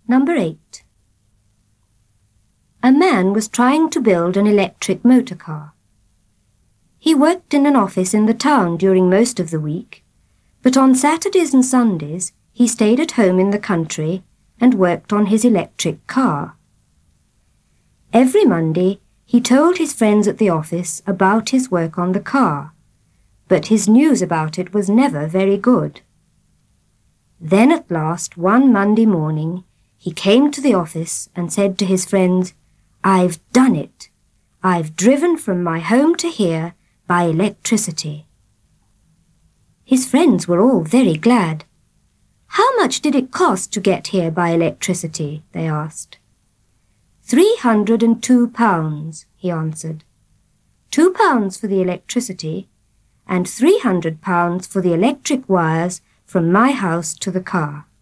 Number 8. A man was trying to build an electric motor car. He worked in an office in the town during most of the week, but on Saturdays and Sundays he stayed at home in the country and worked on his electric car. Every Monday he told his friends at the office about his work on the car, but his news about it was never very good. Then at last, one Monday morning, he came to the office and said to his friends, "I've done it. I've driven from my home to here by electricity." His friends were all very glad. "How much did it cost to get here by electricity?" they asked. £302, he answered. £2 for the electricity and £300 for the electric wires from my house to the car.